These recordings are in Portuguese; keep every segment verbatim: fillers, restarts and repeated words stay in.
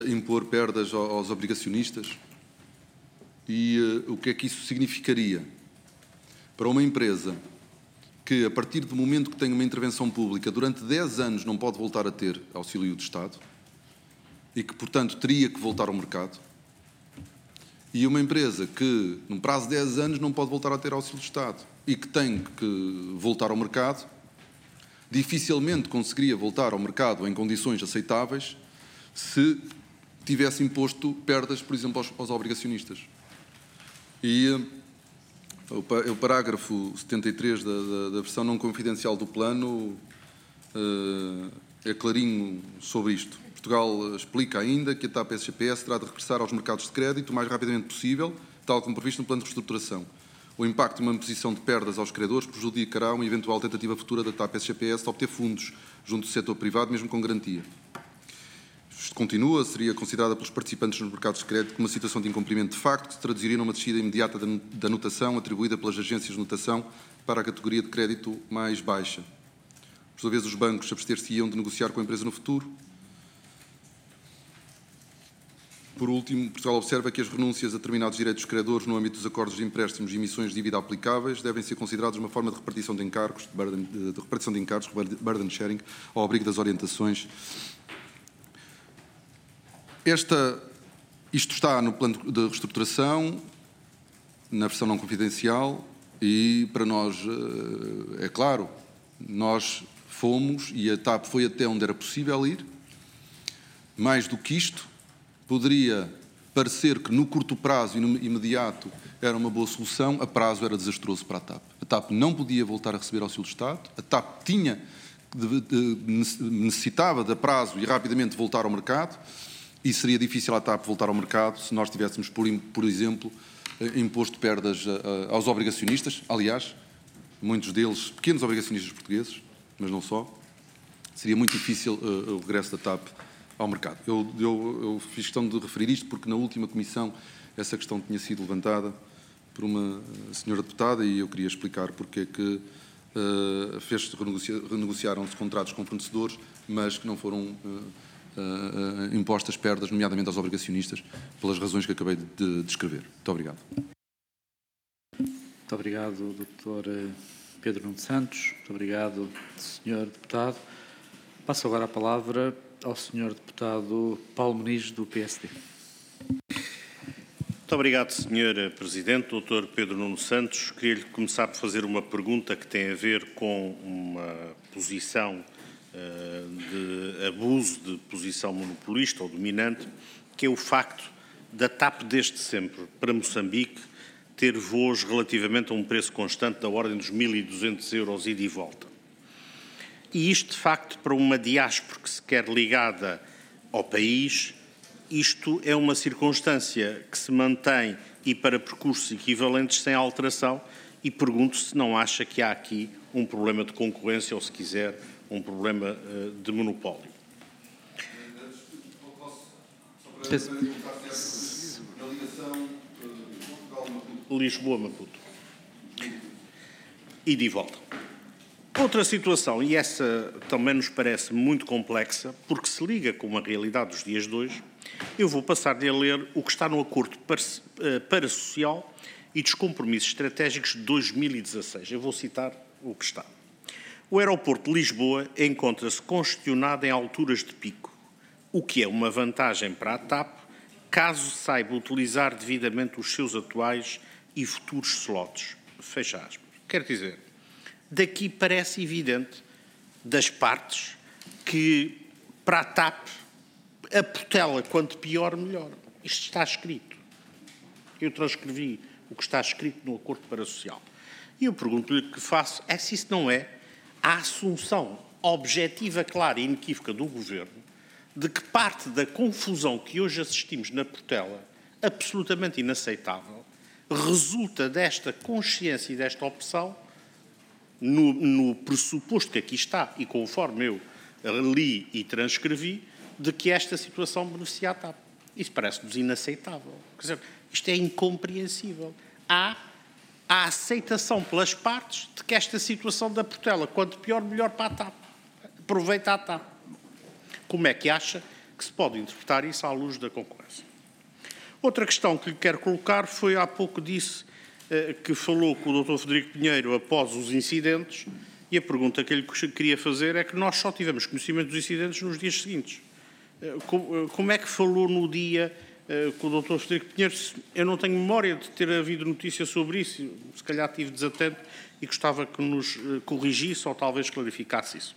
impor perdas aos obrigacionistas e uh, o que é que isso significaria para uma empresa que, a partir do momento que tem uma intervenção pública, durante dez anos não pode voltar a ter auxílio do Estado e que, portanto, teria que voltar ao mercado, e uma empresa que, num prazo de dez anos, não pode voltar a ter auxílio do Estado e que tem que voltar ao mercado, dificilmente conseguiria voltar ao mercado em condições aceitáveis se tivesse imposto perdas, por exemplo, aos, aos obrigacionistas. E uh, o parágrafo setenta e três da, da, da versão não confidencial do plano uh, é clarinho sobre isto. Portugal explica ainda que a TAP S G P S terá de regressar aos mercados de crédito o mais rapidamente possível, tal como previsto no plano de reestruturação. O impacto de uma imposição de perdas aos credores prejudicará uma eventual tentativa futura da TAP S G P S de obter fundos junto do setor privado, mesmo com garantia. Isto continua, seria considerada pelos participantes nos mercados de crédito como uma situação de incumprimento de facto que se traduziria numa descida imediata da notação atribuída pelas agências de notação para a categoria de crédito mais baixa. Por sua vez, os bancos abster-se-iam de negociar com a empresa no futuro. Por último, Portugal observa que as renúncias a determinados direitos dos credores no âmbito dos acordos de empréstimos e emissões de dívida aplicáveis devem ser considerados uma forma de repartição de encargos, de, burden, de repartição de encargos, burden sharing, ao abrigo das orientações. Esta, isto está no plano de reestruturação, na versão não confidencial, e para nós, é claro, nós fomos, e a TAP foi até onde era possível ir. Mais do que isto, poderia parecer que no curto prazo e no imediato era uma boa solução, a prazo era desastroso para a TAP. A TAP não podia voltar a receber auxílio do Estado, a TAP tinha, de, de, necessitava de prazo e rapidamente voltar ao mercado, e seria difícil à TAP voltar ao mercado se nós tivéssemos, por, por exemplo, imposto perdas aos obrigacionistas, aliás, muitos deles pequenos obrigacionistas portugueses, mas não só. Seria muito difícil uh, o regresso da TAP ao mercado. Eu, eu, eu fiz questão de referir isto porque na última comissão essa questão tinha sido levantada por uma senhora deputada e eu queria explicar porque é que uh, fez, renegocia, renegociaram-se contratos com fornecedores, mas que não foram uh, uh, uh, impostas perdas, nomeadamente aos obrigacionistas, pelas razões que acabei de descrever. Muito obrigado. Muito obrigado, doutor Pedro Nuno Santos. Muito obrigado, senhor deputado. Passo agora a palavra ao senhor deputado Paulo Muniz, do P S D. Muito obrigado, senhor Presidente. doutor Pedro Nuno Santos, queria-lhe começar por fazer uma pergunta que tem a ver com uma posição uh, de abuso de posição monopolista ou dominante, que é o facto da TAP desde sempre para Moçambique ter voos relativamente a um preço constante da ordem dos mil e duzentos euros ida e volta. E isto, de facto, para uma diáspora que se quer ligada ao país, isto é uma circunstância que se mantém e para percursos equivalentes sem alteração, e pergunto se não acha que há aqui um problema de concorrência ou, se quiser, um problema uh, de monopólio. Lisboa-Maputo. E de volta. Outra situação, e essa também nos parece muito complexa, porque se liga com a realidade dos dias de hoje, eu vou passar-lhe a ler o que está no Acordo Parasocial e dos Compromissos Estratégicos de dois mil e dezasseis. Eu vou citar o que está. O aeroporto de Lisboa encontra-se congestionado em alturas de pico, o que é uma vantagem para a TAP, caso saiba utilizar devidamente os seus atuais e futuros slots. Fecha aspas. Quer dizer, daqui parece evidente, das partes, que para a TAP a Portela, quanto pior, melhor. Isto está escrito. Eu transcrevi o que está escrito no Acordo Parasocial. E eu pergunto-lhe que faço, é se isso não é a assunção objetiva, clara e inequívoca do Governo de que parte da confusão que hoje assistimos na Portela, absolutamente inaceitável, resulta desta consciência e desta opção No, no pressuposto que aqui está, e conforme eu li e transcrevi, de que esta situação beneficia a TAP. Isso parece-nos inaceitável. Quer dizer, isto é incompreensível. Há a aceitação pelas partes de que esta situação da Portela, quanto pior, melhor para a TAP. Aproveita a TAP. Como é que acha que se pode interpretar isso à luz da concorrência. Outra questão que lhe quero colocar foi, há pouco disse eh, que falou com o doutor Frederico Pinheiro após os incidentes, e a pergunta que eu lhe queria fazer é que nós só tivemos conhecimento dos incidentes nos dias seguintes. Eh, como, como é que falou no dia eh, com o doutor Frederico Pinheiro? Eu não tenho memória de ter havido notícia sobre isso, se calhar estive desatento e gostava que nos eh, corrigisse ou talvez clarificasse isso.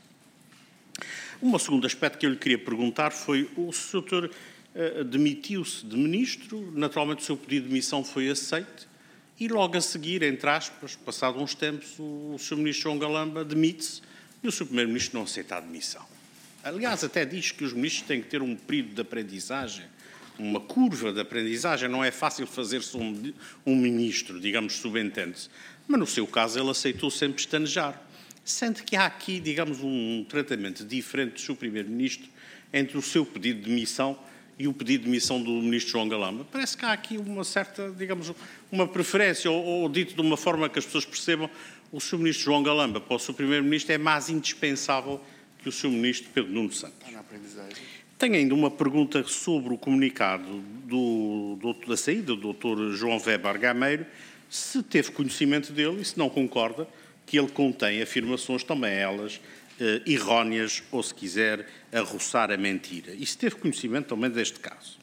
Um segundo aspecto que eu lhe queria perguntar foi: o senhor uh, demitiu-se de ministro, naturalmente o seu pedido de demissão foi aceito, e logo a seguir, entre aspas, passado uns tempos, o, o senhor ministro João Galamba demite-se e o senhor primeiro-ministro não aceita a demissão. Aliás, até diz que os ministros têm que ter um período de aprendizagem, uma curva de aprendizagem. Não é fácil fazer-se um, um ministro, digamos, subentende-se. Mas no seu caso ele aceitou sempre estanejar. Sente que há aqui, digamos, um tratamento diferente do seu primeiro-ministro entre o seu pedido de demissão e o pedido de demissão do ministro João Galamba. Parece que há aqui uma certa, digamos, uma preferência, ou, ou dito de uma forma que as pessoas percebam, o seu ministro João Galamba para o seu primeiro-ministro é mais indispensável que o seu ministro Pedro Nuno Santos. Tenho ainda uma pergunta sobre o comunicado do, do, da saída do doutor João Weber Gameiro, se teve conhecimento dele e se não concorda que ele contém afirmações, também elas, eh, erróneas, ou se quiser, a roçar a mentira. E se teve conhecimento também deste caso.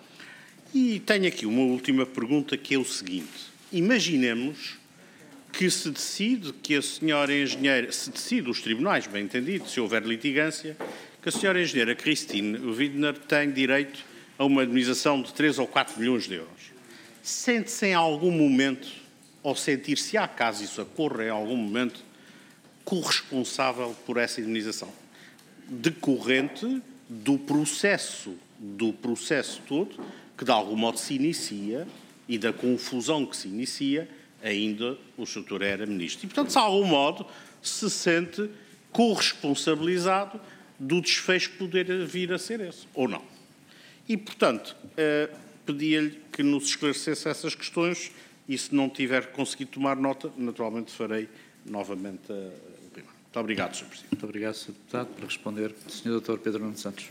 E tenho aqui uma última pergunta, que é o seguinte: imaginemos que se decide que a senhora engenheira, se decide os tribunais, bem entendido, se houver litigância, que a senhora engenheira Christine Widner tem direito a uma indemnização de três ou quatro milhões de euros. Sente-se em algum momento, ou sentir-se, há caso isso ocorra em algum momento, corresponsável por essa indemnização, decorrente do processo, do processo todo, que de algum modo se inicia, e da confusão que se inicia, ainda o doutor era ministro. E, portanto, de algum modo, se sente corresponsabilizado do desfecho poder vir a ser esse, ou não. E, portanto, eh, pedia-lhe que nos esclarecesse essas questões. E se não tiver conseguido tomar nota, naturalmente farei novamente a rima. Muito obrigado, senhor Presidente. Muito obrigado, senhor Deputado. Para responder, o senhor doutor Pedro Nuno Santos.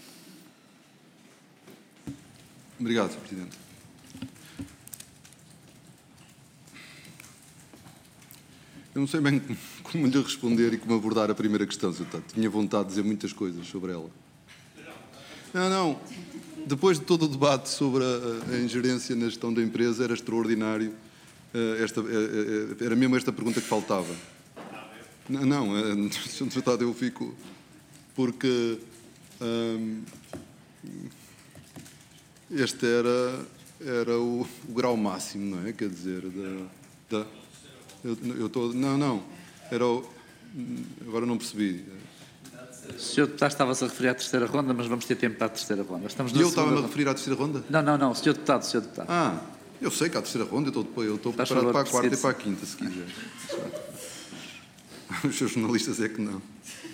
Obrigado, senhor Presidente. Eu não sei bem como lhe responder e como abordar a primeira questão, senhor Deputado. Tinha vontade de dizer muitas coisas sobre ela. Não, não. Depois de todo o debate sobre a, a ingerência na gestão da empresa, era extraordinário. Esta, era mesmo esta pergunta que faltava. Não, não, senhor Deputado, eu fico... Porque hum, este era, era o, o grau máximo, não é? Quer dizer, da... da eu, eu tô, não, não, era o... Agora não percebi. O senhor Deputado estava-se a referir à terceira ronda, mas vamos ter tempo para a terceira ronda. Estamos e eu estava-me a referir à terceira ronda? Não, não, não, o senhor Deputado, o senhor Deputado. Ah, eu sei que há a terceira ronda, eu estou, eu estou preparado para a quarta e para a quinta, se quiser. Os seus jornalistas é que não.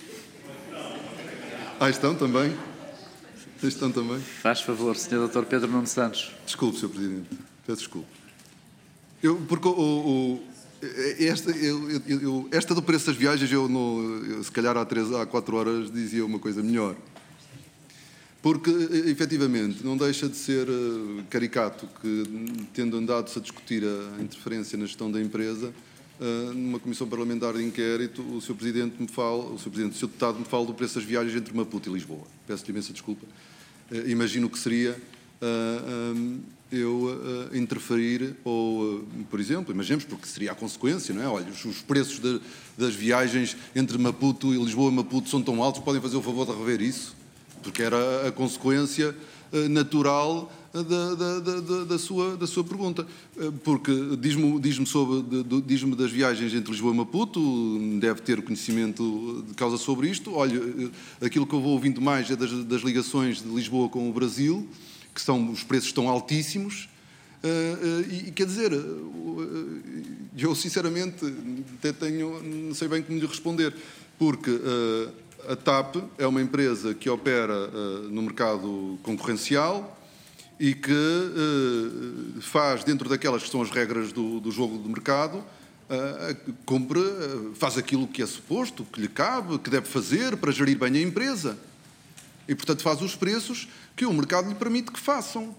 Ah, estão também? Estão também? Faz favor, senhor doutor Pedro Nuno Santos. Desculpe, senhor Presidente. Peço desculpe. Eu, porque o... o Esta, eu, eu, eu, esta do preço das viagens, eu, no, eu se calhar há, três, há quatro horas dizia uma coisa melhor. Porque, efetivamente, não deixa de ser uh, caricato que, tendo andado-se a discutir a interferência na gestão da empresa, uh, numa comissão parlamentar de inquérito, o senhor Presidente me fala, o senhor Presidente, o senhor Deputado me fala do preço das viagens entre Maputo e Lisboa. Peço-lhe imensa desculpa. Uh, imagino que seria... Uh, um, eu uh, interferir, ou, uh, por exemplo, imaginemos, porque seria a consequência, não é? Olha, os, os preços de, das viagens entre Maputo e Lisboa e Maputo são tão altos, podem fazer o favor de rever isso? Porque era a consequência uh, natural uh, da, da, da, da, sua, da sua pergunta. Uh, porque diz-me diz-me sobre, diz-me das viagens entre Lisboa e Maputo, deve ter conhecimento de causa sobre isto. Olha, uh, aquilo que eu vou ouvindo mais é das, das ligações de Lisboa com o Brasil, que são, os preços estão altíssimos, uh, uh, e, e quer dizer, uh, eu sinceramente até tenho, não sei bem como lhe responder, porque uh, a TAP é uma empresa que opera uh, no mercado concorrencial e que uh, faz, dentro daquelas que são as regras do, do jogo de mercado, uh, compra, uh, faz aquilo que é suposto, que lhe cabe, que deve fazer para gerir bem a empresa. E, portanto, faz os preços que o mercado lhe permite que façam.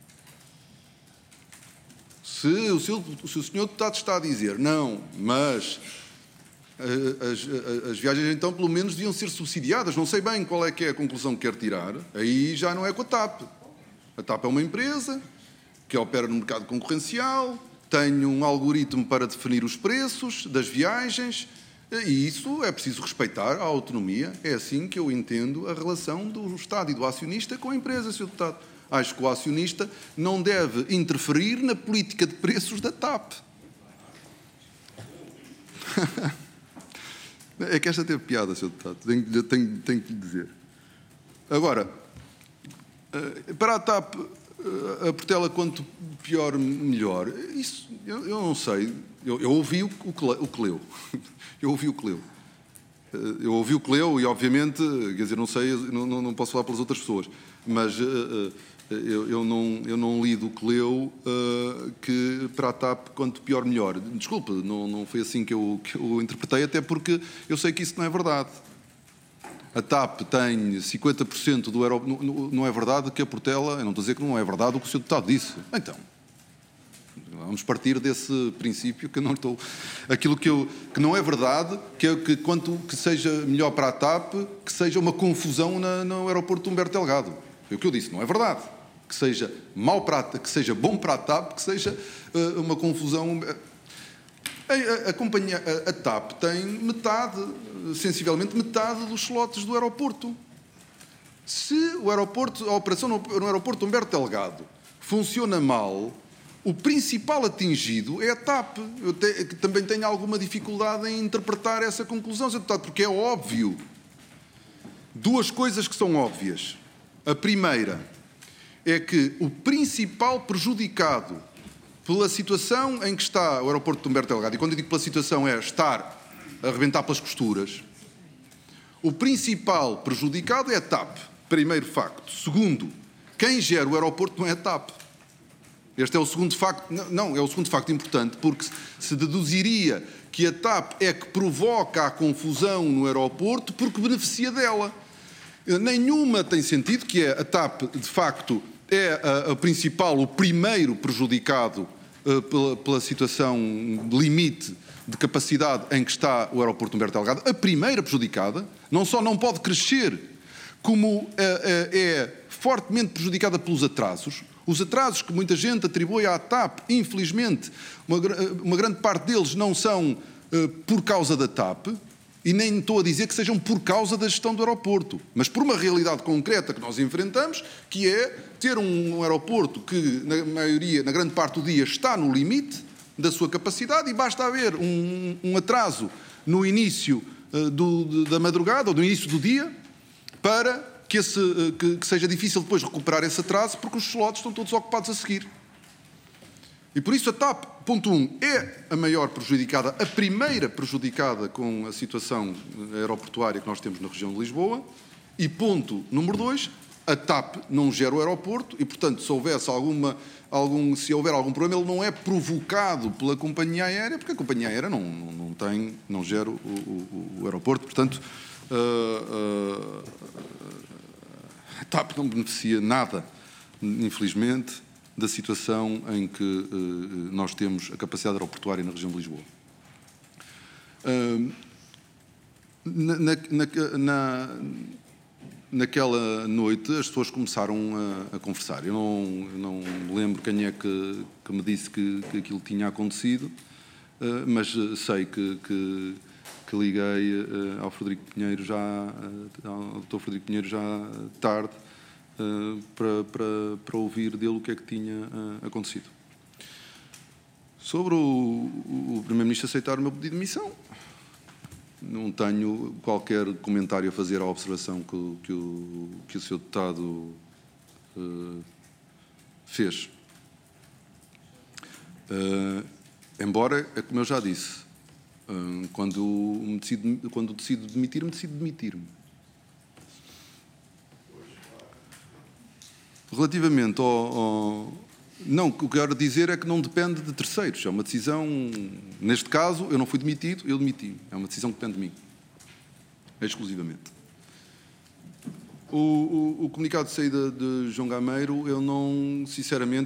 Se o, seu, se o senhor deputado está a dizer, não, mas as, as viagens, então, pelo menos deviam ser subsidiadas, não sei bem qual é que é a conclusão que quer tirar, aí já não é com a TAP. A TAP é uma empresa que opera no mercado concorrencial, tem um algoritmo para definir os preços das viagens, e isso é preciso respeitar a autonomia. É assim que eu entendo a relação do Estado e do acionista com a empresa, senhor deputado. Acho que o acionista não deve interferir na política de preços da TAP. É que esta teve piada, senhor deputado, tenho, tenho, tenho que lhe dizer. Agora, para a TAP, a Portela, quanto pior, melhor. Isso, eu, eu não sei. Eu, eu ouvi o, o que leu. Eu ouvi o que leu. Eu ouvi o que leu e, obviamente, quer dizer, não sei, não, não posso falar pelas outras pessoas, mas uh, eu, eu, não, eu não li do que leu uh, que para a TAP, quanto pior, melhor. Desculpe, não, não foi assim que eu, que eu interpretei, até porque eu sei que isso não é verdade. A TAP tem cinquenta por cento do aeroporto. Não, não é verdade que a Portela. Eu não estou a dizer que não é verdade o que o senhor deputado disse. Então, vamos partir desse princípio que não estou. Aquilo que, eu, que não é verdade, que é que quanto que seja melhor para a TAP, que seja uma confusão na, no aeroporto de Humberto Delgado. É o que eu disse, não é verdade. Que seja mau para a, que seja bom para a TAP, que seja uh, uma confusão. A, a, a companhia, a, a TAP tem metade, sensivelmente metade dos slots do aeroporto. Se o aeroporto, a operação no, no aeroporto Humberto Delgado funciona mal, o principal atingido é a TAP. Eu te, também tenho alguma dificuldade em interpretar essa conclusão, senhor deputado, porque é óbvio. Duas coisas que são óbvias. A primeira é que o principal prejudicado pela situação em que está o aeroporto de Humberto Delgado, e quando eu digo pela situação é estar a arrebentar pelas costuras, o principal prejudicado é a TAP. Primeiro facto. Segundo, quem gera o aeroporto não é a TAP. Este é o segundo facto, não, é o segundo facto importante, porque se deduziria que a TAP é que provoca a confusão no aeroporto porque beneficia dela. Nenhuma tem sentido, que é a TAP, de facto, é a, a principal, o primeiro prejudicado uh, pela, pela situação limite de capacidade em que está o aeroporto Humberto Delgado. A primeira prejudicada, não só não pode crescer, como uh, uh, é fortemente prejudicada pelos atrasos. Os atrasos que muita gente atribui à TAP, infelizmente, uma, uma grande parte deles não são uh, por causa da TAP, e nem estou a dizer que sejam por causa da gestão do aeroporto, mas por uma realidade concreta que nós enfrentamos, que é ter um aeroporto que, na maioria, na grande parte do dia, está no limite da sua capacidade e basta haver um, um atraso no início uh, do, da madrugada ou no início do dia para que, esse, uh, que, que seja difícil depois recuperar esse atraso porque os slots estão todos ocupados a seguir. E por isso a TAP, ponto um, é a maior prejudicada, a primeira prejudicada com a situação aeroportuária que nós temos na região de Lisboa. E ponto número dois, a TAP não gera o aeroporto e, portanto, se houvesse alguma, algum, se houver algum problema, ele não é provocado pela companhia aérea, porque a companhia aérea não, não, não, tem, não gera o, o, o aeroporto. Portanto, uh, uh, a TAP não beneficia nada, infelizmente, da situação em que uh, nós temos a capacidade aeroportuária na região de Lisboa. Uh, na, na, na, naquela noite as pessoas começaram a, a conversar. Eu não, não me lembro quem é que, que me disse que, que aquilo tinha acontecido, uh, mas sei que, que, que liguei uh, ao Frederico Pinheiro já, uh, ao doutor Frederico Pinheiro já tarde, Uh, para, para, para ouvir dele o que é que tinha uh, acontecido. Sobre o, o Primeiro-Ministro aceitar o meu pedido de demissão, não tenho qualquer comentário a fazer à observação que, que, o, que o senhor deputado uh, fez. Uh, embora, é como eu já disse, uh, quando, me decido, quando decido demitir-me, decido demitir-me. Relativamente ao, ao... Não, o que eu quero dizer é que não depende de terceiros. É uma decisão... Neste caso, eu não fui demitido, eu demiti. É uma decisão que depende de mim. Exclusivamente. O, o, o comunicado de saída de João Gameiro, eu não, sinceramente,